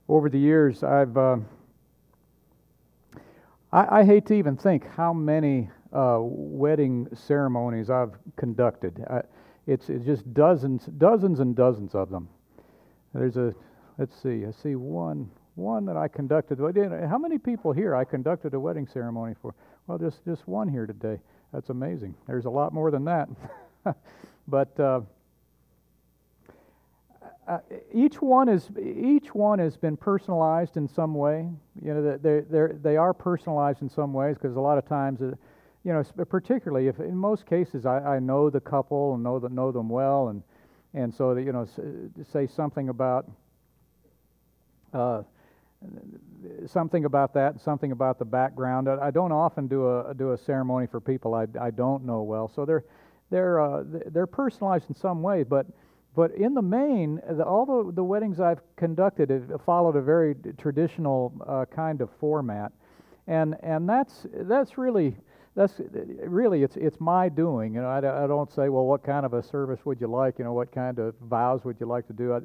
over the years, I hate to even think how many wedding ceremonies I've conducted. It's just dozens and dozens of them. Let's see, I see one that I conducted. How many people here I conducted a wedding ceremony for? Well, just one here today. That's amazing. There's a lot more than that. But each one has been personalized in some way. You know, they are personalized in some ways, because a lot of times, you know, particularly if in most cases I know the couple and know them well, and so that, you know, say something about that, something about the background. I don't often do a ceremony for people I don't know well. So they're personalized in some way, but in the main, all the weddings I've conducted have followed a very traditional kind of format, and that's really it's my doing. You know, I don't say, well, what kind of a service would you like? You know, what kind of vows would you like to do?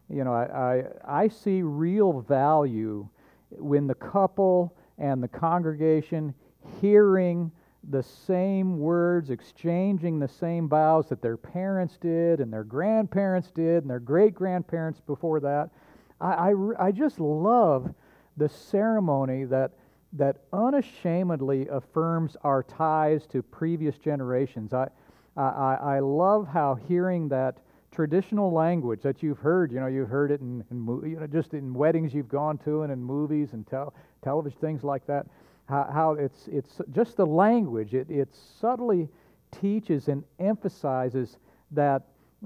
I see real value when the couple and the congregation hearing the same words, exchanging the same vows that their parents did and their grandparents did and their great-grandparents before that. I just love the ceremony that unashamedly affirms our ties to previous generations. I love how hearing that traditional language that you've heard it in just in weddings you've gone to and in movies and television, things like that. How it's just the language. It subtly teaches and emphasizes that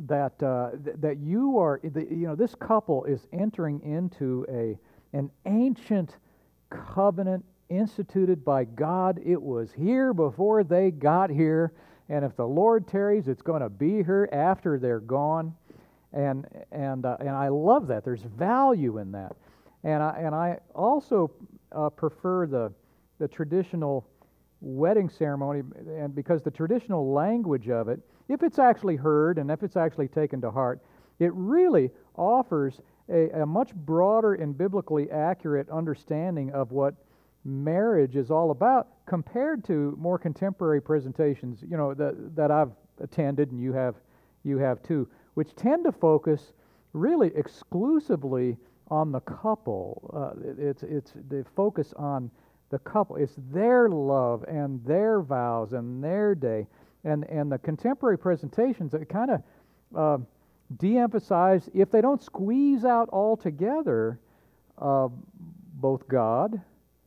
you are, this couple is entering into an ancient covenant instituted by God. It was here before they got here, and if the Lord tarries, it's going to be here after they're gone. And I love that. There's value in that, and I also prefer the traditional wedding ceremony, and because the traditional language of it, if it's actually heard and if it's actually taken to heart, it really offers a much broader and biblically accurate understanding of what marriage is all about, compared to more contemporary presentations, you know, that I've attended and you have too, which tend to focus really exclusively on the couple. It's the focus on the couple. It's their love and their vows and their day, and the contemporary presentations that kind of de-emphasize, if they don't squeeze out altogether, both God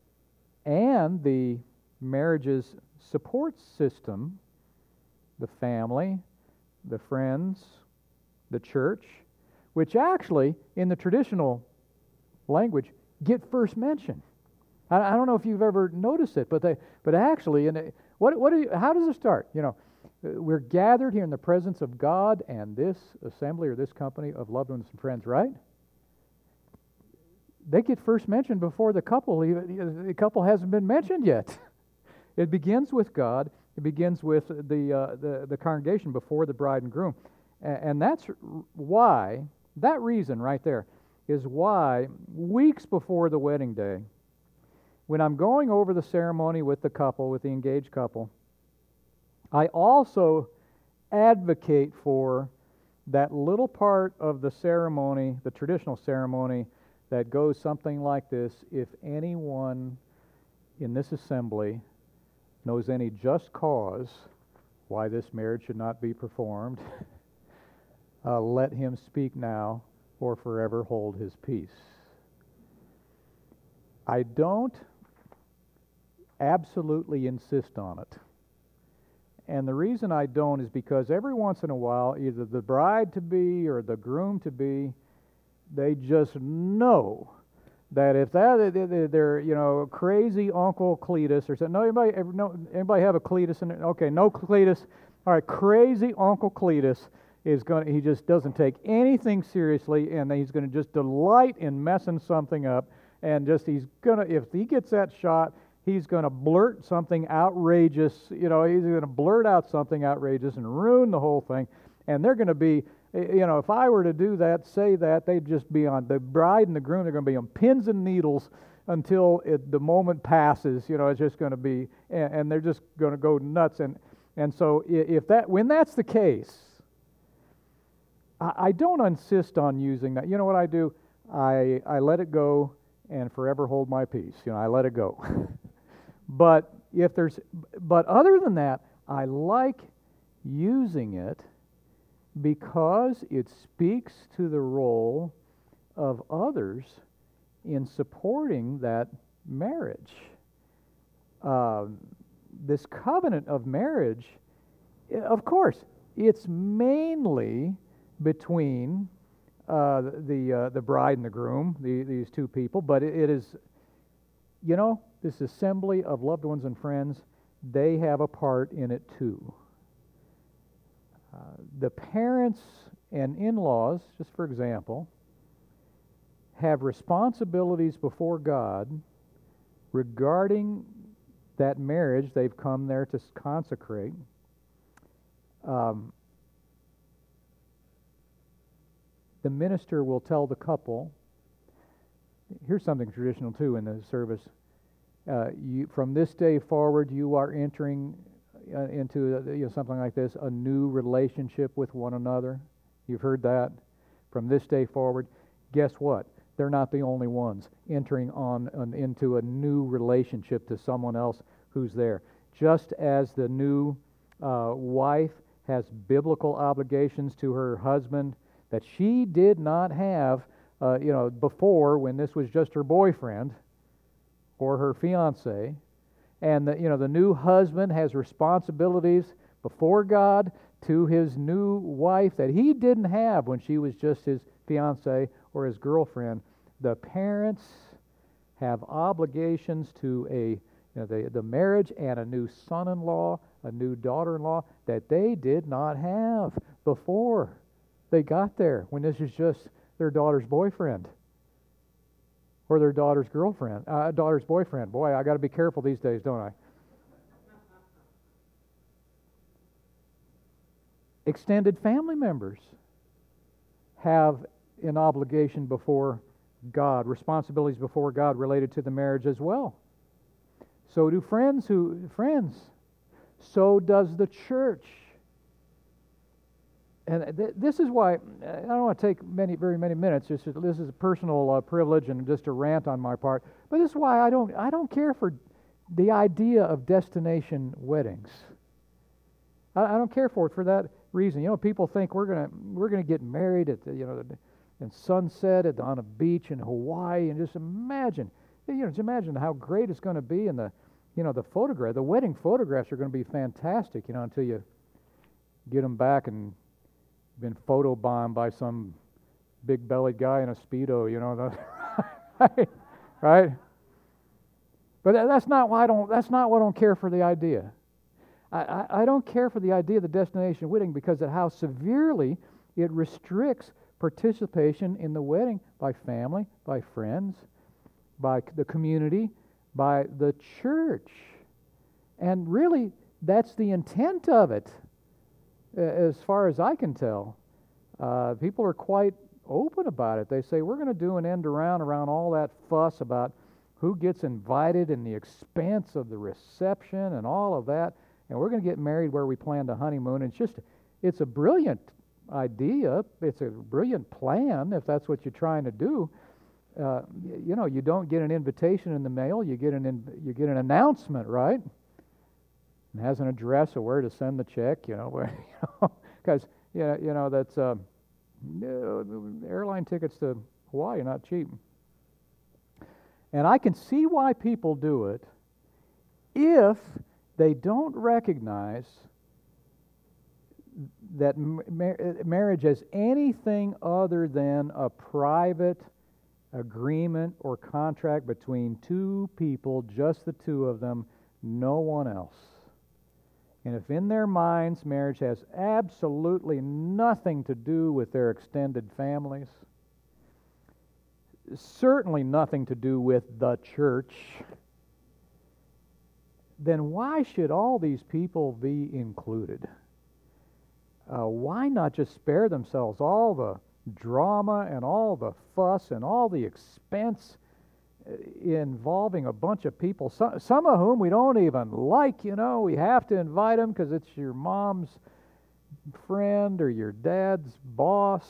and the marriage's support system, the family, the friends, the church, which actually, in the traditional language, get first mention. I don't know if you've ever noticed it, but actually, how does it start? You know, we're gathered here in the presence of God and this assembly or this company of loved ones and friends, right? They get first mentioned before the couple. The couple hasn't been mentioned yet. It begins with God. It begins with the congregation before the bride and groom, and that's why, that reason right there is why weeks before the wedding day, when I'm going over the ceremony with the couple, with the engaged couple, I also advocate for that little part of the ceremony, the traditional ceremony, that goes something like this: if anyone in this assembly knows any just cause why this marriage should not be performed, let him speak now or forever hold his peace. I don't absolutely insist on it. And the reason I don't is because every once in a while, either the bride-to-be or the groom-to-be, they just know that if they're crazy Uncle Cletus or something. Anybody have a Cletus in it? Okay, no Cletus. All right, crazy Uncle Cletus he just doesn't take anything seriously, and he's going to just delight in messing something up, and if he gets that shot, he's going to blurt something outrageous. You know, he's going to blurt out something outrageous and ruin the whole thing. And they're going to be If I were to do that, say that, they'd just be on, the bride and the groom, they're going to be on pins and needles until the moment passes. It's just going to be, and they're just going to go nuts. And so when that's the case, I don't insist on using that. You know what I do? I let it go and forever hold my peace. I let it go. But other than that, I like using it because it speaks to the role of others in supporting that marriage. This covenant of marriage, of course, it's mainly between the bride and the groom, these two people, but it is, this assembly of loved ones and friends, they have a part in it too. The parents and in-laws, just for example, have responsibilities before God regarding that marriage they've come there to consecrate. The minister will tell the couple, here's something traditional too in the service, from this day forward you are entering into something like this, a new relationship with one another. You've heard that. From this day forward, guess what? They're not the only ones entering into a new relationship to someone else who's there. Just as the new wife has biblical obligations to her husband that she did not have, before, when this was just her boyfriend or her fiance, and the new husband has responsibilities before God to his new wife that he didn't have when she was just his fiance or his girlfriend. The parents have obligations to the marriage and a new son-in-law, a new daughter-in-law that they did not have before they got there, when this is just their daughter's boyfriend or their daughter's boyfriend. Boy, I got to be careful these days, don't I? Extended family members have an obligation before God, responsibilities before God related to the marriage as well. So do friends. So does the church. And this is why I don't want to take very many minutes. This is a personal privilege and just a rant on my part. But this is why I don't care for the idea of destination weddings. I don't care for it for that reason. People think we're gonna get married at in sunset on a beach in Hawaii, and just imagine how great it's going to be, and the wedding photographs are going to be fantastic. Until you get them back and been photobombed by some big-bellied guy in a Speedo, right? But that's not why I don't care for the idea. I don't care for the idea of the destination wedding because of how severely it restricts participation in the wedding by family, by friends, by the community, by the church. And really, that's the intent of it. As far as I can tell, people are quite open about it. They say, we're going to do an end around all that fuss about who gets invited and the expense of the reception and all of that, and we're going to get married where we planned a honeymoon. It's a brilliant idea. It's a brilliant plan if that's what you're trying to do. You don't get an invitation in the mail. You get an announcement, right? It has an address of where to send the check, because that's airline tickets to Hawaii are not cheap. And I can see why people do it if they don't recognize that marriage as anything other than a private agreement or contract between two people, just the two of them, no one else. And if in their minds marriage has absolutely nothing to do with their extended families, certainly nothing to do with the church, then why should all these people be included? why not just spare themselves all the drama and all the fuss and all the expense involving a bunch of people, some of whom we don't even like, we have to invite them because it's your mom's friend or your dad's boss.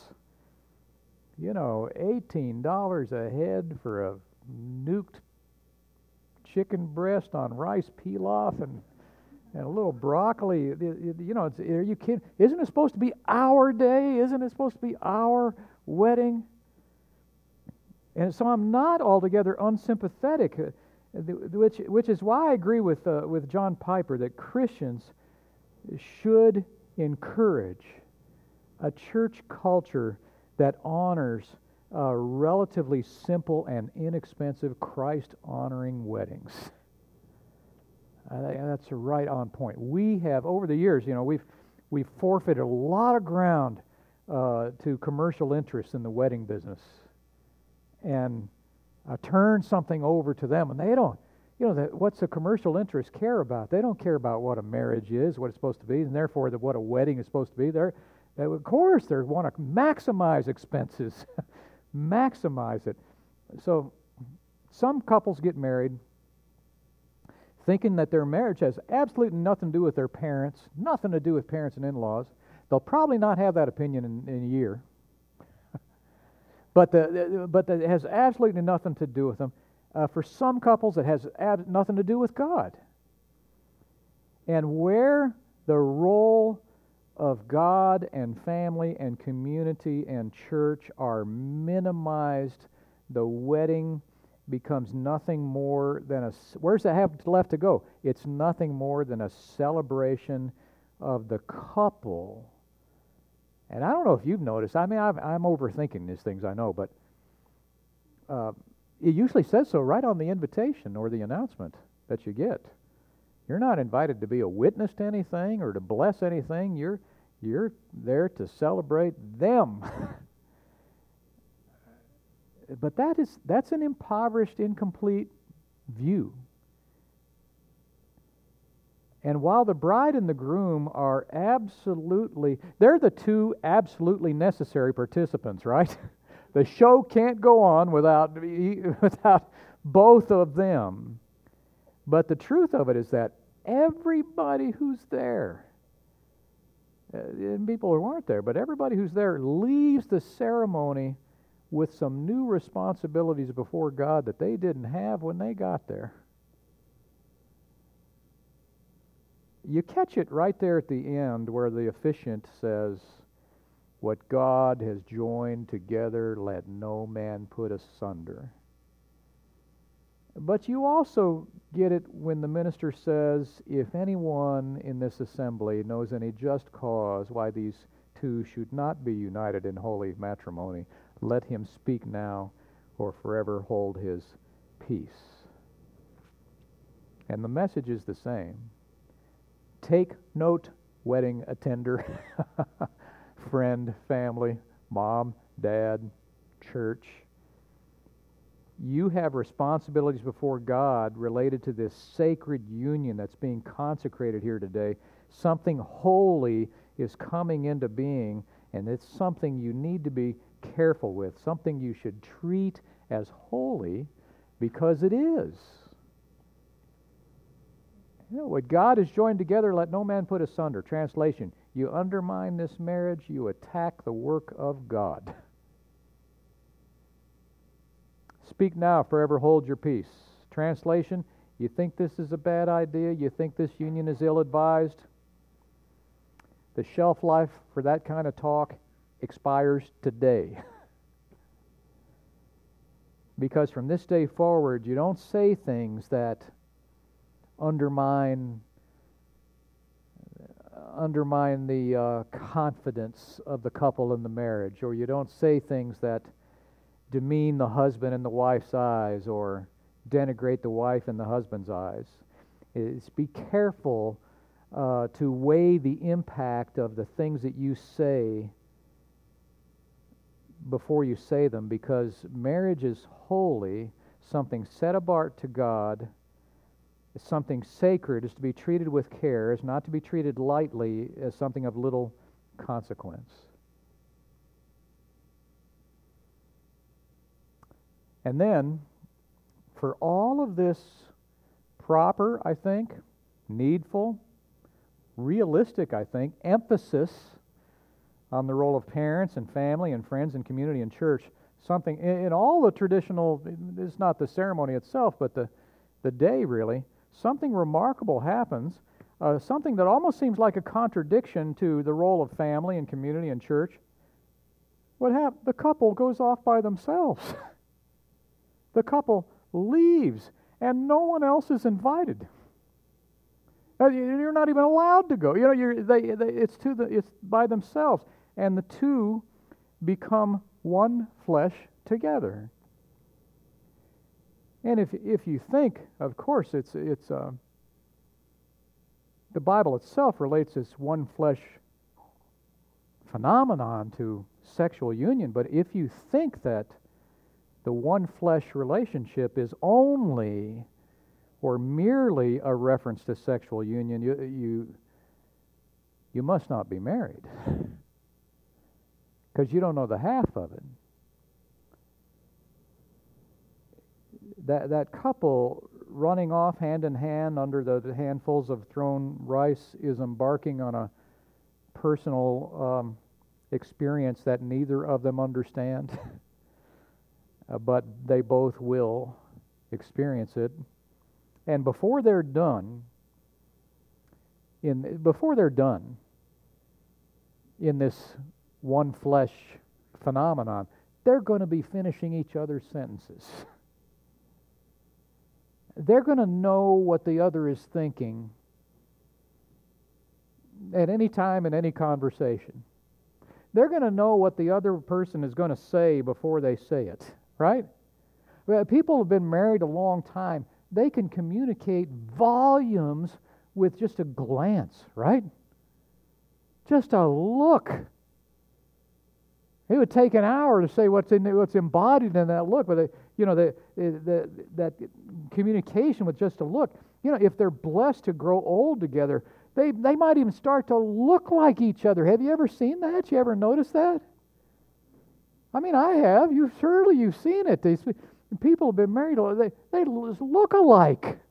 $18 a head for a nuked chicken breast on rice pilaf and a little broccoli. Are you kidding? Isn't it supposed to be our day? Isn't it supposed to be our wedding? And so I'm not altogether unsympathetic, which is why I agree with John Piper that Christians should encourage a church culture that honors relatively simple and inexpensive Christ-honoring weddings. That's right on point. We have, over the years, we've forfeited a lot of ground to commercial interests in the wedding business, and turned something over to them, and they don't. What's the commercial interest care about? They don't care about what a marriage is, what it's supposed to be, and therefore what a wedding is supposed to be. Of course, they want to maximize expenses, maximize it. So some couples get married thinking that their marriage has absolutely nothing to do with their parents, nothing to do with parents and in-laws. They'll probably not have that opinion in a year. But that has absolutely nothing to do with them. For some couples, it has nothing to do with God. And where the role of God and family and community and church are minimized, the wedding becomes nothing more than where's it have left to go? It's nothing more than a celebration of the couple. And I don't know if you've noticed, I'm overthinking these things, I know, but it usually says so right on the invitation or the announcement that you get. You're not invited to be a witness to anything or to bless anything. You're there to celebrate them. But that's an impoverished, incomplete view. And while the bride and the groom are they're the two absolutely necessary participants, right? The show can't go on without both of them. But the truth of it is that everybody who's there, and people who aren't there, but everybody who's there leaves the ceremony with some new responsibilities before God that they didn't have when they got there. You catch it right there at the end where the officiant says, "What God has joined together, let no man put asunder." But you also get it when the minister says, "If anyone in this assembly knows any just cause why these two should not be united in holy matrimony, let him speak now or forever hold his peace." And the message is the same. Take note, wedding attender, friend, family, mom, dad, church. You have responsibilities before God related to this sacred union that's being consecrated here today. Something holy is coming into being, and it's something you need to be careful with, something you should treat as holy because it is. What God has joined together, let no man put asunder. Translation, you undermine this marriage, you attack the work of God. Speak now, forever hold your peace. Translation, you think this is a bad idea? You think this union is ill-advised? The shelf life for that kind of talk expires today. Because from this day forward, you don't say things that undermine the confidence of the couple in the marriage, or you don't say things that demean the husband in the wife's eyes or denigrate the wife in the husband's eyes. Be careful to weigh the impact of the things that you say before you say them, because marriage is holy, something set apart to God. It's something sacred, is to be treated with care, is not to be treated lightly as something of little consequence. And then, for all of this proper, I think, needful, realistic, I think, emphasis on the role of parents and family and friends and community and church, something in all the traditional, it's not the ceremony itself, but the day really, something remarkable happens, something that almost seems like a contradiction to the role of family and community and church. What happens? The couple goes off by themselves. The couple leaves, and no one else is invited. You're not even allowed to go. You know, it's by themselves, and the two become one flesh together. And if you think, of course, it's the Bible itself relates this one flesh phenomenon to sexual union. But if you think that the one flesh relationship is only or merely a reference to sexual union, you must not be married, because you don't know the half of it. That couple running off hand in hand under the handfuls of thrown rice is embarking on a personal experience that neither of them understand, but they both will experience it. And before they're done in this one flesh phenomenon, they're going to be finishing each other's sentences. They're going to know what the other is thinking at any time in any conversation. They're going to know what the other person is going to say before they say it, right? People who have been married a long time, they can communicate volumes with just a glance, right? Just a look. It would take an hour to say what's embodied in that look, but that communication with just a look. You know, if they're blessed to grow old together, they might even start to look like each other. Have you ever seen that? You ever noticed that? I mean, I have. You've seen it. These people have been married. They look alike.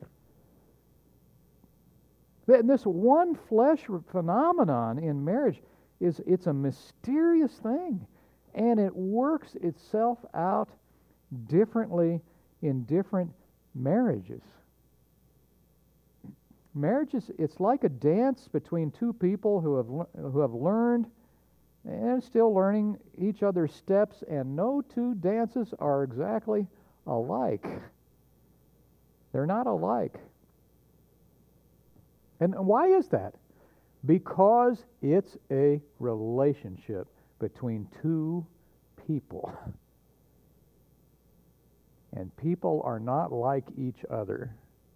And this one flesh phenomenon in marriage it's a mysterious thing. And it works itself out differently in different marriages. Marriages, it's like a dance between two people who have learned and still learning each other's steps, and no two dances are exactly alike. They're not alike. And why is that? Because it's a relationship between two people. And people are not like each other.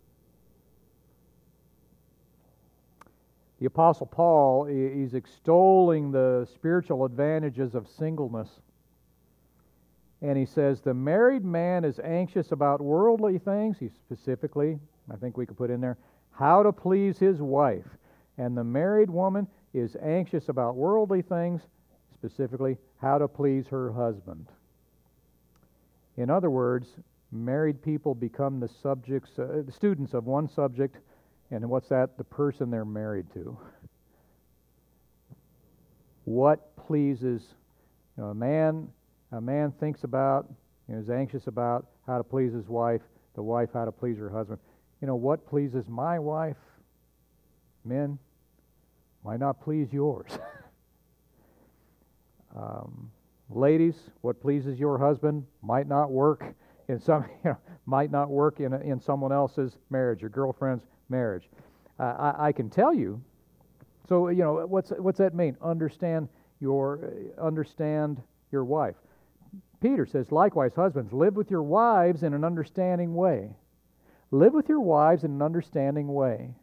The Apostle Paul is extolling the spiritual advantages of singleness. And he says, the married man is anxious about worldly things. He specifically, I think we could put in there, how to please his wife. And the married woman is anxious about worldly things, specifically how to please her husband. In other words, married people become the students of one subject, and what's that? The person they're married to. What pleases, a man thinks about, is anxious about how to please his wife, the wife how to please her husband. What pleases my wife, men, might not please yours. Ladies, what pleases your husband might not work in someone else's marriage, your girlfriend's marriage. I can tell you. So what's that mean? Understand your wife. Peter says, likewise, husbands, live with your wives in an understanding way. Live with your wives in an understanding way.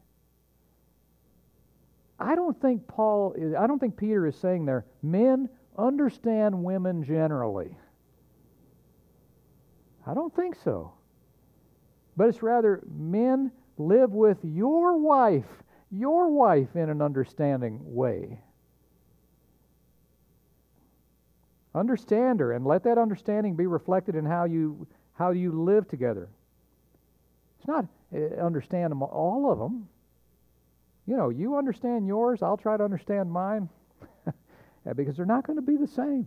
I don't think Peter is saying there, men, understand women generally. I don't think so. But it's rather, men, live with your wife in an understanding way. Understand her, and let that understanding be reflected in how you live together. It's not understand them, all of them. You understand yours, I'll try to understand mine, because they're not going to be the same.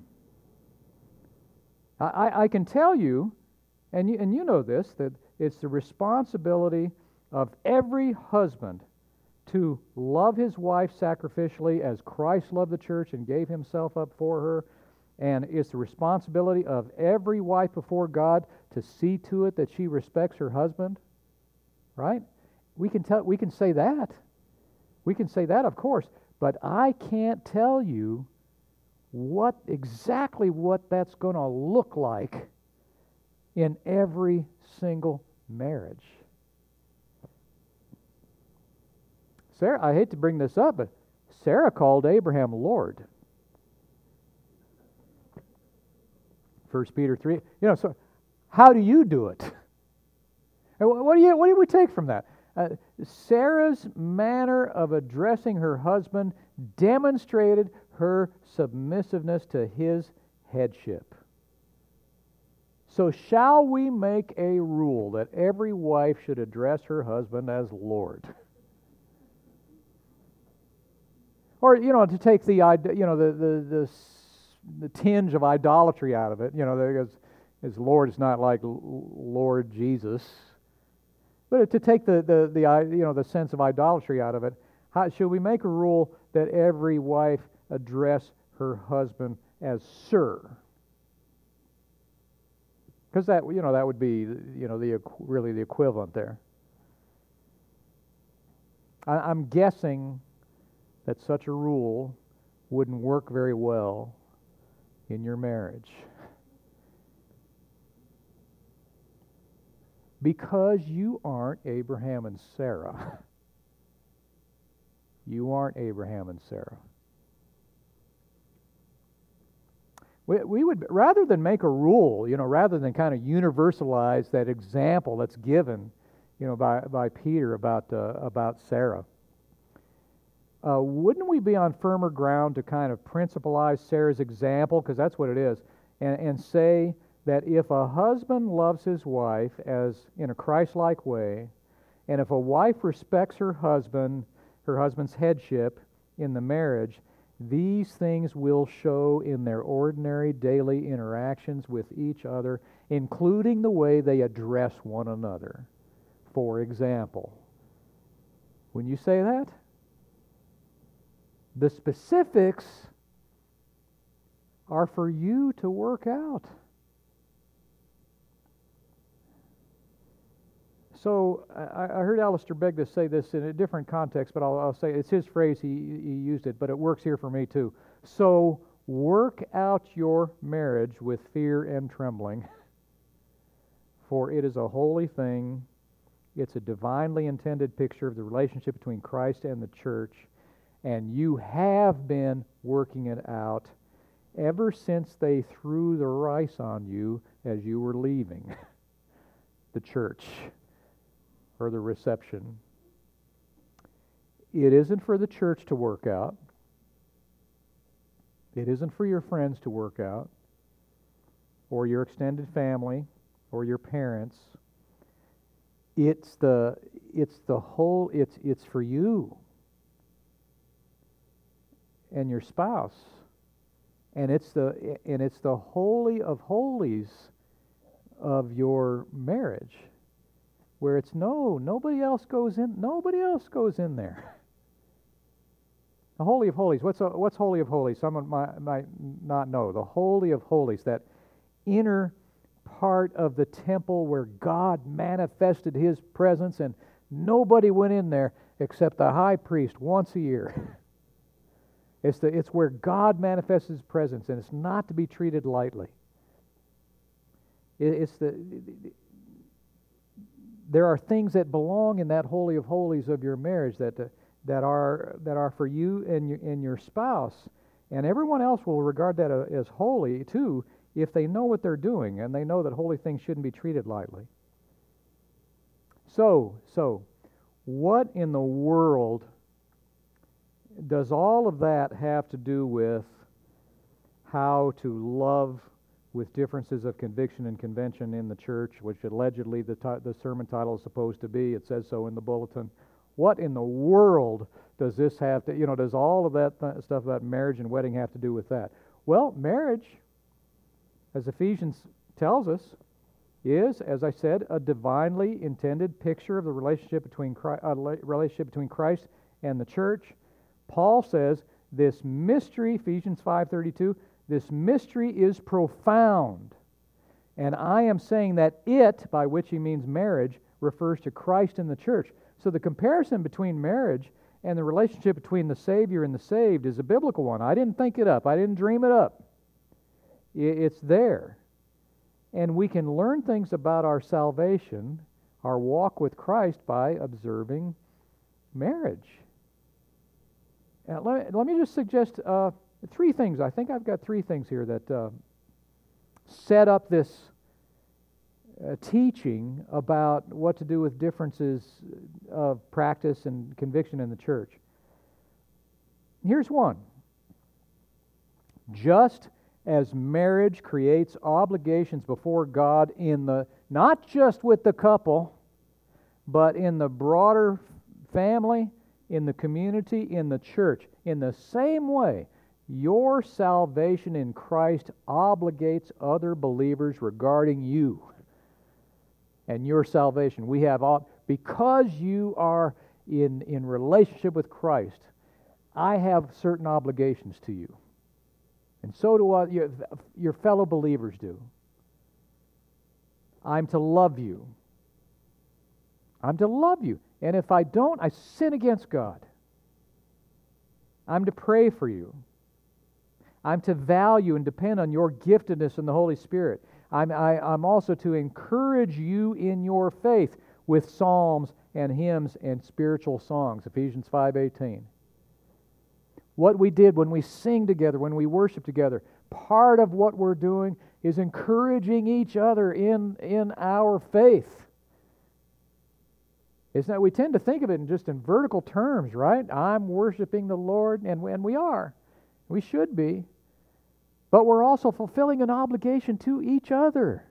I can tell you, and you know this, that it's the responsibility of every husband to love his wife sacrificially as Christ loved the church and gave himself up for her. And it's the responsibility of every wife before God to see to it that she respects her husband. Right? We can say that. We can say that, of course, but I can't tell you exactly what that's going to look like in every single marriage. Sarah, I hate to bring this up, but Sarah called Abraham Lord. 1 Peter 3. So how do you do it? What do we take from that? Sarah's manner of addressing her husband demonstrated her submissiveness to his headship. So shall we make a rule that every wife should address her husband as Lord? Or, to take the tinge of idolatry out of it, because his Lord is not like Lord Jesus. But to take the sense of idolatry out of it, should we make a rule that every wife address her husband as Sir? Because that would be really the equivalent there. I'm guessing that such a rule wouldn't work very well in your marriage. Because you aren't Abraham and Sarah. You aren't Abraham and Sarah. We would, rather than make a rule, rather than kind of universalize that example that's given, by Peter about Sarah, wouldn't we be on firmer ground to kind of principalize Sarah's example, because that's what it is, and say that if a husband loves his wife as in a Christ-like way, and if a wife respects her husband's headship in the marriage, these things will show in their ordinary daily interactions with each other, including the way they address one another. For example, when you say that, the specifics are for you to work out. So I heard Alistair Begg say this in a different context, but I'll say it's his phrase. He used it, but it works here for me too. So work out your marriage with fear and trembling, for it is a holy thing. It's a divinely intended picture of the relationship between Christ and the church, and you have been working it out ever since they threw the rice on you as you were leaving the church or the reception. It isn't for the church to work out. It isn't for your friends to work out, or your extended family, or your parents. It's for you and your spouse, and it's the holy of holies of your marriage, where it's nobody else goes in there. The Holy of Holies. What's Holy of Holies? Someone might not know. The Holy of Holies, that inner part of the temple where God manifested His presence, and nobody went in there except the high priest once a year. It's where God manifests His presence, and it's not to be treated lightly. There are things that belong in that Holy of Holies of your marriage that are for you and your spouse, and everyone else will regard that as holy too, if they know what they're doing and they know that holy things shouldn't be treated lightly. So what in the world does all of that have to do with how to love with differences of conviction and convention in the church, which allegedly the sermon title is supposed to be. It says so in the bulletin. What in the world does this have to, does all of that stuff about marriage and wedding have to do with that? Well, marriage, as Ephesians tells us, is, as I said, a divinely intended picture of the relationship between Christ and the church. Paul says this mystery, Ephesians 5:32, this mystery is profound. And I am saying that it, by which he means marriage, refers to Christ and the church. So the comparison between marriage and the relationship between the Savior and the saved is a biblical one. I didn't think it up. I didn't dream it up. It's there. And we can learn things about our salvation, our walk with Christ, by observing marriage. Let me just suggest three things. I think I've got three things here that set up this teaching about what to do with differences of practice and conviction in the church. Here's one. Just as marriage creates obligations before God not just with the couple, but in the broader family, in the community, in the church. In the same way, your salvation in Christ obligates other believers regarding you and your salvation. We have because you are in relationship with Christ, I have certain obligations to you. And so do your fellow believers do. I'm to love you. I'm to love you. And if I don't, I sin against God. I'm to pray for you. I'm to value and depend on your giftedness in the Holy Spirit. I'm also to encourage you in your faith with psalms and hymns and spiritual songs. Ephesians 5:18. What we did when we sing together, when we worship together, part of what we're doing is encouraging each other in our faith. It's not, we tend to think of it in vertical terms, right? I'm worshiping the Lord, and we are. We should be. But we're also fulfilling an obligation to each other.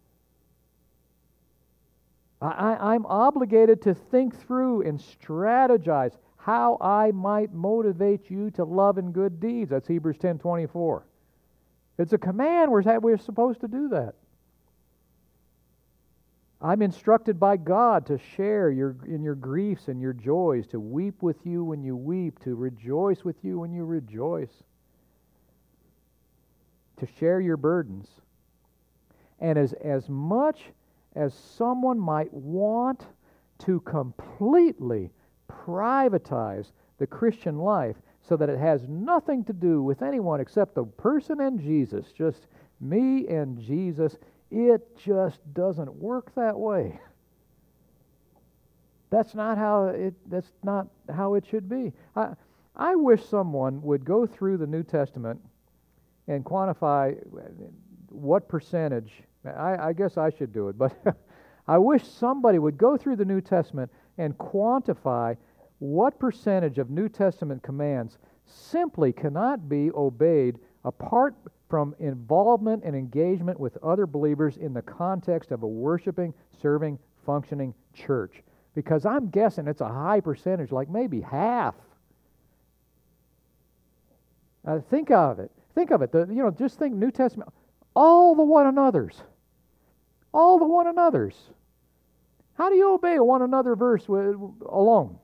I'm obligated to think through and strategize how I might motivate you to love and good deeds. That's Hebrews 10:24. It's a command. We're supposed to do that. I'm instructed by God to share in your griefs and your joys, to weep with you when you weep, to rejoice with you when you rejoice, to share your burdens. And as much as someone might want to completely privatize the Christian life so that it has nothing to do with anyone except the person and Jesus, just me and Jesus, it just doesn't work that way. That's not how it should be. I wish someone would go through the New Testament and quantify what percentage. I guess I should do it, but I wish somebody would go through the New Testament and quantify what percentage of New Testament commands simply cannot be obeyed apart from involvement and engagement with other believers in the context of a worshiping, serving, functioning church. Because I'm guessing it's a high percentage, like maybe half. Think of it. Just think New Testament. All the one another's. All the one another's. How do you obey a one another verse alone?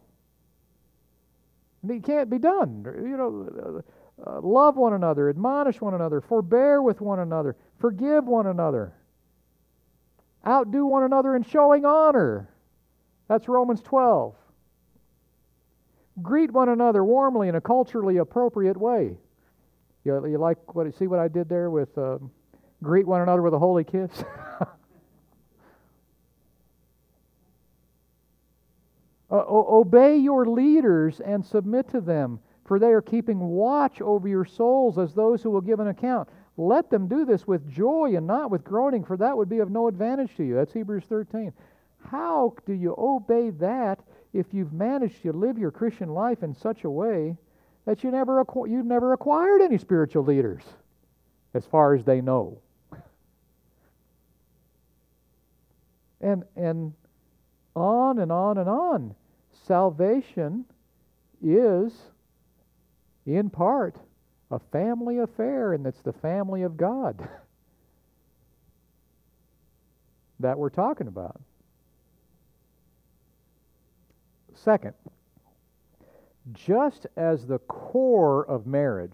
It can't be done. Love one another, admonish one another, forbear with one another, forgive one another, outdo one another in showing honor. That's Romans 12. Greet one another warmly in a culturally appropriate way. You like see what I did there with greet one another with a holy kiss? Obey your leaders and submit to them, for they are keeping watch over your souls as those who will give an account. Let them do this with joy and not with groaning, for that would be of no advantage to you. That's Hebrews 13. How do you obey that if you've managed to live your Christian life in such a way that you've never acquired any spiritual leaders? as far as they know. And on and on and on. Salvation is, in part, a family affair, and it's the family of God that we're talking about. Second, just as the core of marriage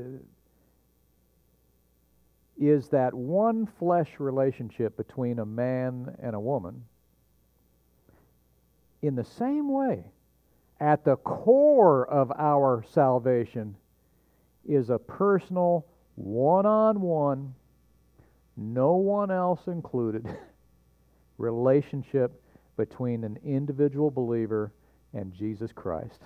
is that one flesh relationship between a man and a woman, in the same way, at the core of our salvation is a personal, one-on-one, no one else included, relationship between an individual believer and Jesus Christ.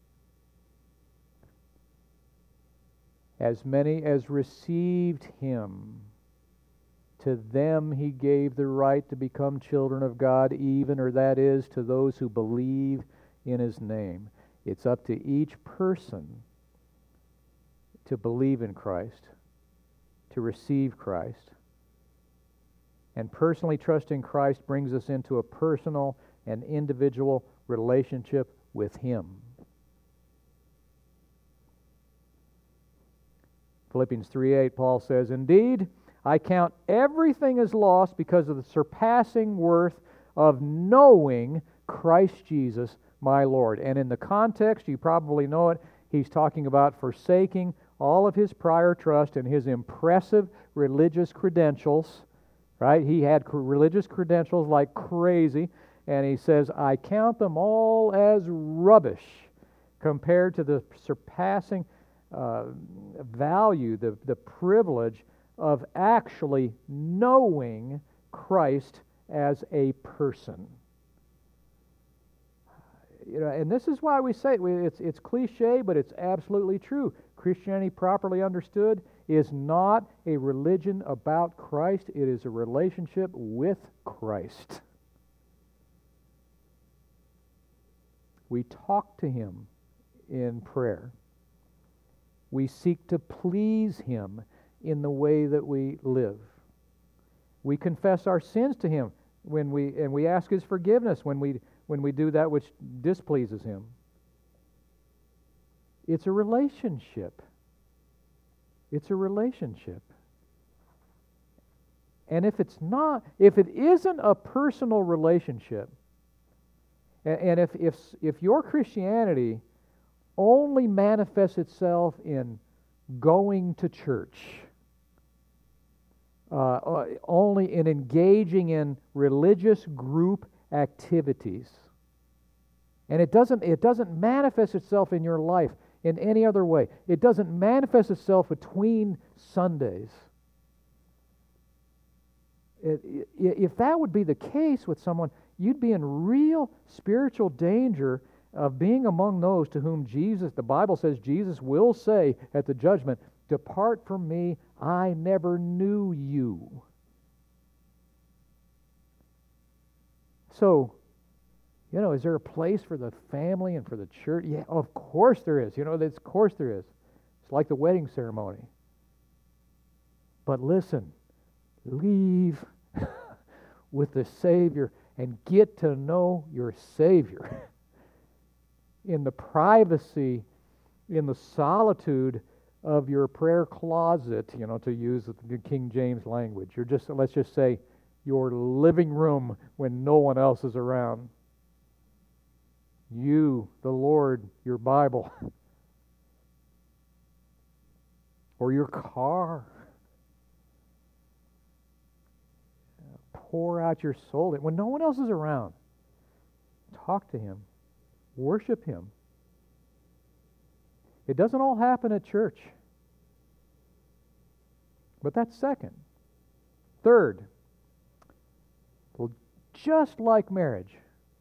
As many as received him, to them he gave the right to become children of God, even, or that is, to those who believe in his name. It's up to each person to believe in Christ, to receive Christ. And personally trusting Christ brings us into a personal and individual relationship with him. Philippians 3:8, Paul says, "Indeed, I count everything as lost because of the surpassing worth of knowing Christ Jesus, my Lord." And in the context, you probably know it, he's talking about forsaking all of his prior trust and his impressive religious credentials, right? He had religious credentials like crazy, and he says, "I count them all as rubbish compared to the surpassing value, the privilege of actually knowing Christ as a person." You know, and this is why we say it's cliche, but it's absolutely true. Christianity, properly understood, is not a religion about Christ. It is a relationship with Christ. We talk to him in prayer. We seek to please him in the way that we live. We confess our sins to him when we ask his forgiveness when we do that which displeases him. It's a relationship. It's a relationship. And if it isn't a personal relationship, and if your Christianity only manifests itself in going to church, only in engaging in religious group activities, and it doesn't manifest itself in your life in any other way. It doesn't manifest itself between Sundays. If that would be the case with someone, you'd be in real spiritual danger of being among those to whom the Bible says Jesus will say at the judgment, "Depart from me, I never knew you." So, is there a place for the family and for the church? Yeah, of course there is. Of course there is. It's like the wedding ceremony. But listen, leave with the Savior and get to know your Savior in the privacy, in the solitude of your prayer closet, to use the King James language. Let's just say, your living room when no one else is around. You, the Lord, your Bible, or your car. Pour out your soul when no one else is around. Talk to him. Worship him. It doesn't all happen at church. But that's second. Third, just like marriage,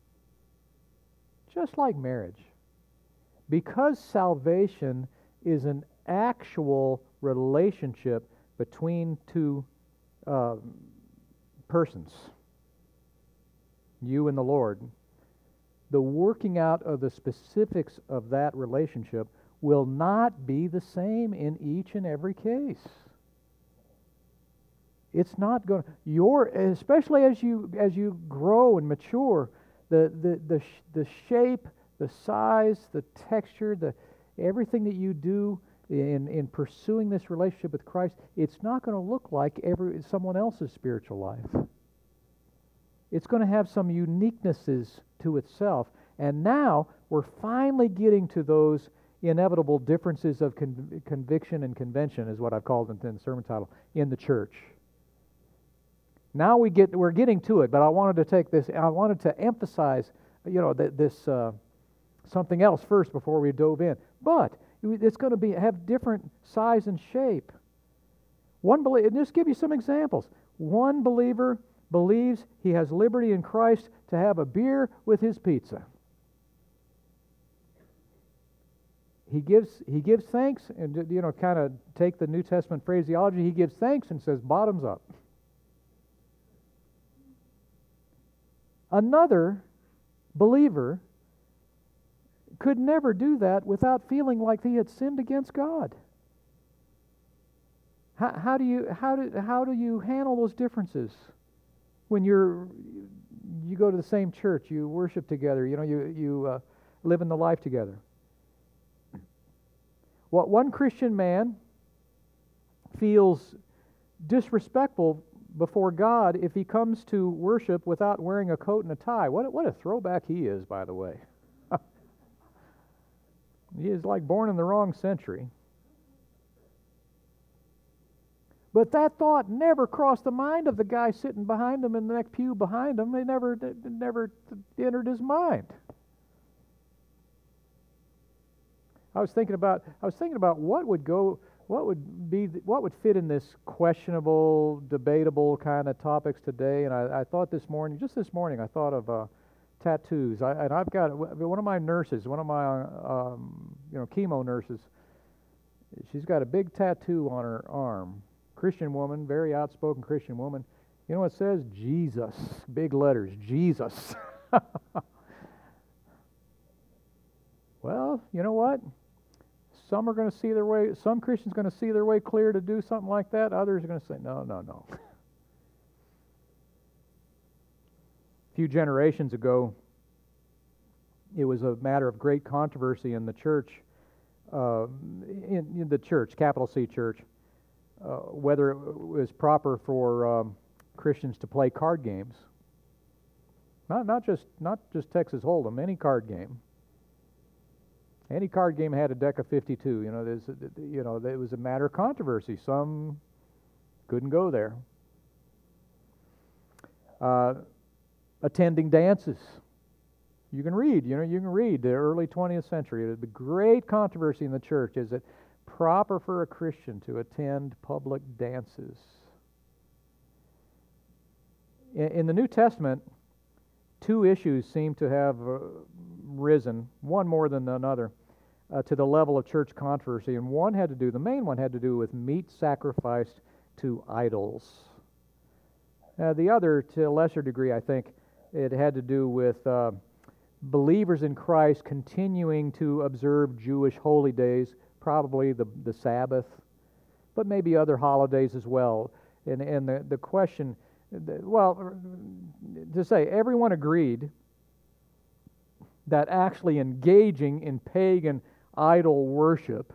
because salvation is an actual relationship between two persons, you and the Lord, the working out of the specifics of that relationship will not be the same in each and every case. It's not going to, especially as you grow and mature, the shape, the size, the texture, everything that you do in pursuing this relationship with Christ, it's not going to look like someone else's spiritual life. It's going to have some uniquenesses to itself. And now we're finally getting to those inevitable differences of conviction and convention, is what I've called it in the sermon title, in the church. Now we're getting to it, but I wanted to emphasize, this something else first before we dove in. But it's going to have different size and shape. And just give you some examples. One believer believes he has liberty in Christ to have a beer with his pizza. He gives thanks, and kind of take the New Testament phraseology. He gives thanks and says, "Bottoms up." Another believer could never do that without feeling like he had sinned against God. How do you handle those differences when you go to the same church, you worship together, you live in the life together? Well, one Christian man feels disrespectful before God if he comes to worship without wearing a coat and a tie. What a throwback he is, by the way. He is like born in the wrong century. But that thought never crossed the mind of the guy sitting behind him in the next pew behind him. It never entered his mind. I was thinking about what would fit in this questionable, debatable kind of topics today. And I thought this morning, I thought of tattoos. I've got one of my nurses, one of my chemo nurses. She's got a big tattoo on her arm. Christian woman, very outspoken Christian woman. You know what it says? Jesus. Big letters. Jesus. Well, you know what? Some are going to see their way. Some Christians are going to see their way clear to do something like that. Others are going to say, no. A few generations ago, it was a matter of great controversy in the church, in the church, capital C church, whether it was proper for Christians to play card games. Not just Texas Hold'em, any card game. Any card game had a deck of 52. It was a matter of controversy. Some couldn't go there. Attending dances. You can read the early 20th century. It was a great controversy in the church. Is it proper for a Christian to attend public dances? In the New Testament, two issues seem to have risen, one more than another, to the level of church controversy. And the main one had to do with meat sacrificed to idols. The other, to a lesser degree, I think, it had to do with believers in Christ continuing to observe Jewish holy days, probably the Sabbath, but maybe other holidays as well. And the question, to say everyone agreed that actually engaging in pagan idol worship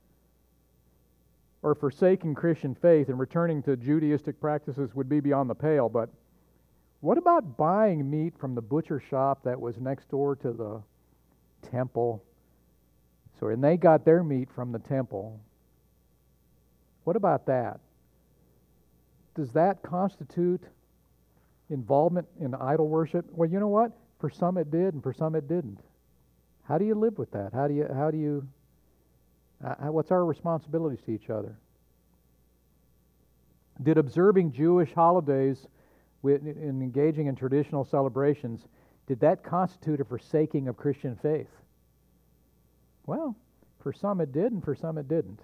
or forsaking Christian faith and returning to Judaistic practices would be beyond the pale. But what about buying meat from the butcher shop that was next door to the temple? And they got their meat from the temple. What about that? Does that constitute involvement in idol worship? Well, you know what? For some it did, and for some it didn't. How do you live with that? What's our responsibilities to each other? Did observing Jewish holidays in engaging in traditional celebrations, did that constitute a forsaking of Christian faith? Well, for some it did, and for some it didn't.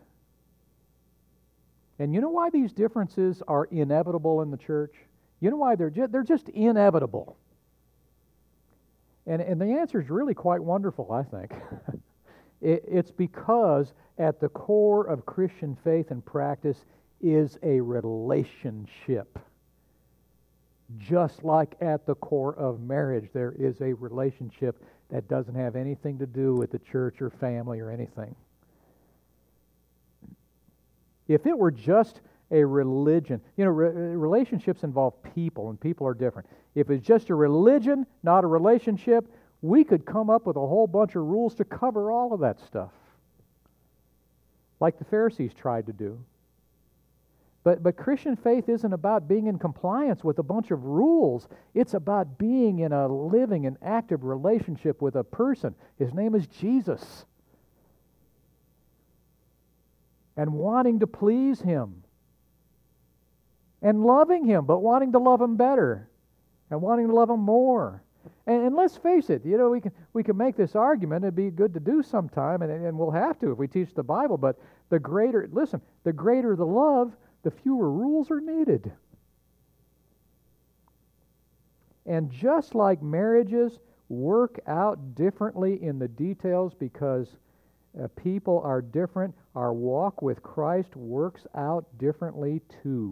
And you know why these differences are inevitable in the church? You know why they're just inevitable. And the answer is really quite wonderful, I think. It's because at the core of Christian faith and practice is a relationship. Just like at the core of marriage, there is a relationship that doesn't have anything to do with the church or family or anything. If it were just a religion, relationships involve people, and people are different. If it's just a religion, not a relationship, we could come up with a whole bunch of rules to cover all of that stuff, like the Pharisees tried to do. But Christian faith isn't about being in compliance with a bunch of rules. It's about being in a living and active relationship with a person. His name is Jesus. And wanting to please Him. And loving Him, but wanting to love Him better. And wanting to love Him more. And let's face it, we can make this argument. It'd be good to do sometime, and we'll have to if we teach the Bible. But the greater the love, the fewer rules are needed. And just like marriages work out differently in the details because people are different, our walk with Christ works out differently too.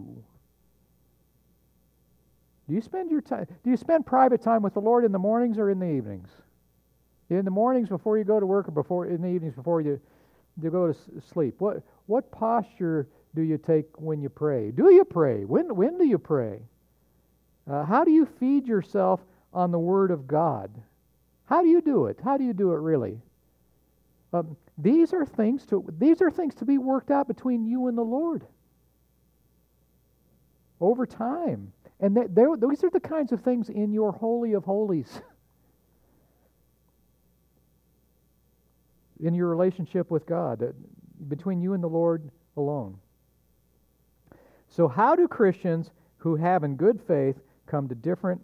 Do you spend private time with the Lord in the mornings or in the evenings? In the mornings before you go to work, or in the evenings before you go to sleep? What posture do you take when you pray? Do you pray? When do you pray? How do you feed yourself on the Word of God? How do you do it? How do you do it really? These are things to be worked out between you and the Lord over time. And those are the kinds of things in your Holy of Holies. In your relationship with God, between you and the Lord alone. So how do Christians who have in good faith come to different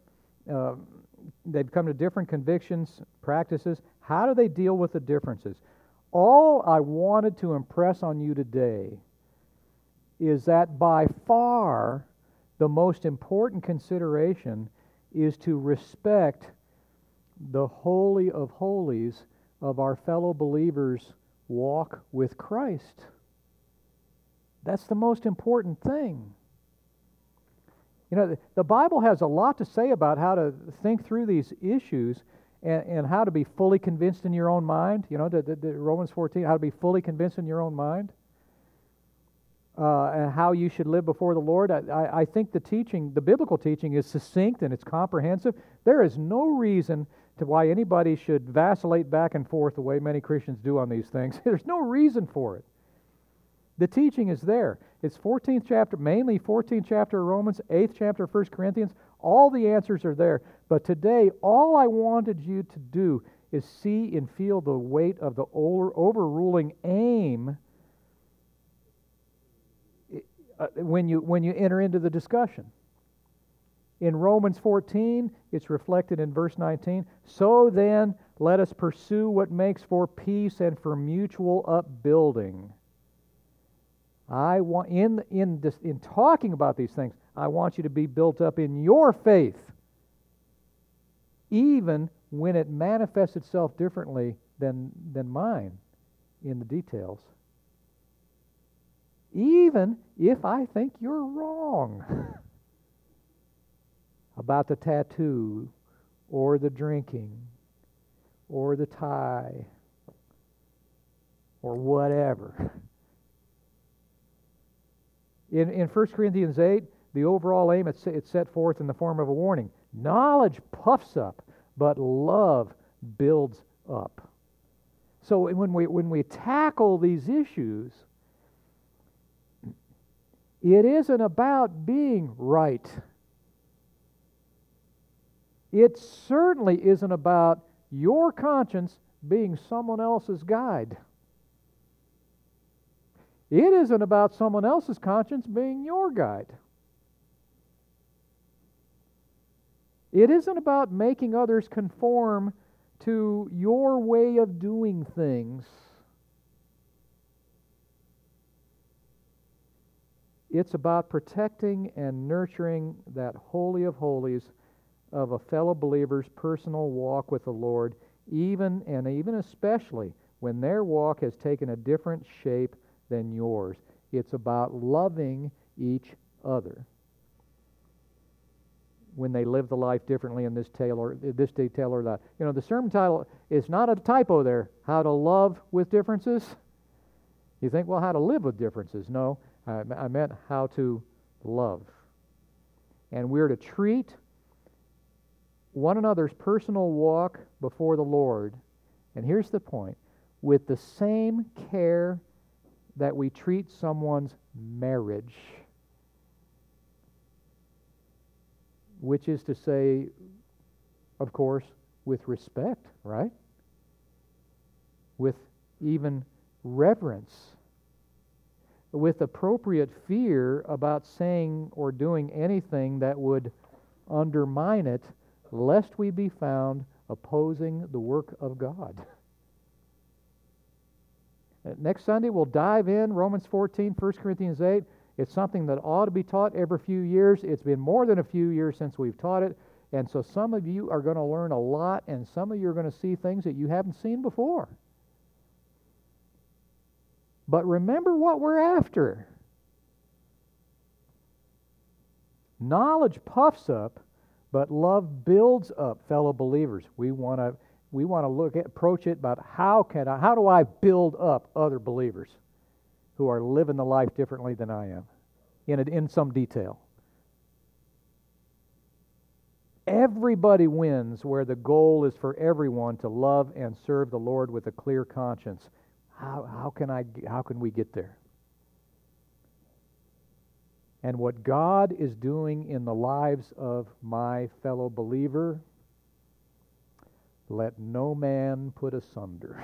convictions, practices? How do they deal with the differences? All I wanted to impress on you today is that by far the most important consideration is to respect the Holy of Holies of our fellow believers' walk with Christ. That's the most important thing. The Bible has a lot to say about how to think through these issues and how to be fully convinced in your own mind. The Romans 14, how to be fully convinced in your own mind. And how you should live before the Lord. I think the biblical teaching is succinct and it's comprehensive. There is no reason to why anybody should vacillate back and forth the way many Christians do on these things. There's no reason for it. The teaching is there. It's 14th chapter, mainly 14th chapter of Romans, 8th chapter of 1 Corinthians. All the answers are there. But today, all I wanted you to do is see and feel the weight of the overruling aim when you enter into the discussion. In Romans 14, it's reflected in verse 19. So then, let us pursue what makes for peace and for mutual upbuilding. I want in talking about these things, I want you to be built up in your faith, even when it manifests itself differently than mine in the details. Even if I think you're wrong about the tattoo or the drinking or the tie or whatever. In 1 Corinthians 8, the overall aim, it's set forth in the form of a warning. Knowledge puffs up, but love builds up. So when we tackle these issues, it isn't about being right. It certainly isn't about your conscience being someone else's guide. It isn't about someone else's conscience being your guide. It isn't about making others conform to your way of doing things. It's about protecting and nurturing that holy of holies of a fellow believer's personal walk with the Lord, even especially when their walk has taken a different shape than yours. It's about loving each other when they live the life differently in this detail or that. You know, the sermon title is not a typo there, How to Love with Differences. You think, well, how to live with differences. No, I meant how to love. And we're to treat one another's personal walk before the Lord, and here's the point, with the same care that we treat someone's marriage. Which is to say, of course, with respect, right? With even reverence. With appropriate fear about saying or doing anything that would undermine it, lest we be found opposing the work of God. Next Sunday, we'll dive in Romans 14, 1 Corinthians 8. It's something that ought to be taught every few years. It's been more than a few years since we've taught it. And so some of you are going to learn a lot, and some of you are going to see things that you haven't seen before. But remember what we're after. Knowledge puffs up, but love builds up fellow believers. We want to approach it about how do I build up other believers who are living the life differently than I am, in some detail. Everybody wins where the goal is for everyone to love and serve the Lord with a clear conscience. How can we get there? And what God is doing in the lives of my fellow believer, let no man put asunder.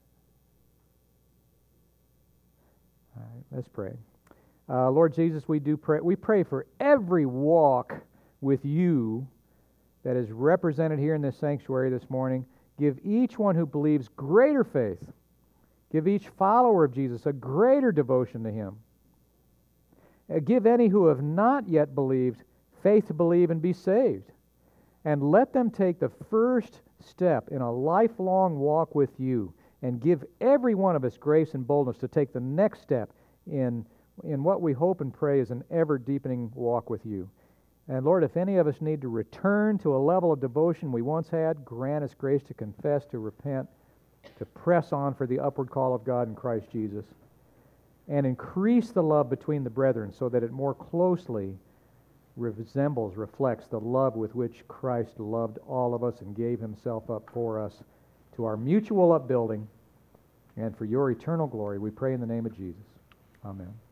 All right, let's pray. Lord Jesus, we pray for every walk with you that is represented here in this sanctuary this morning. Give each one who believes greater faith. Give each follower of Jesus a greater devotion to him. Give any who have not yet believed faith to believe and be saved. And let them take the first step in a lifelong walk with you. And give every one of us grace and boldness to take the next step in what we hope and pray is an ever-deepening walk with you. And Lord, if any of us need to return to a level of devotion we once had, grant us grace to confess, to repent, to press on for the upward call of God in Christ Jesus. And increase the love between the brethren so that it more closely reflects the love with which Christ loved all of us and gave himself up for us, to our mutual upbuilding and for your eternal glory. We pray in the name of Jesus. Amen.